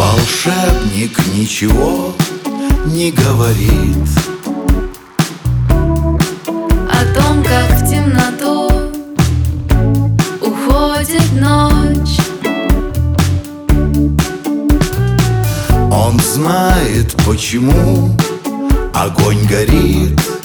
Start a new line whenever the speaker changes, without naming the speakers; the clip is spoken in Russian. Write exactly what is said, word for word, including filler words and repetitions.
Волшебник ничего не говорит
о том, как в темноту уходит ночь.
Он знает, почему огонь горит.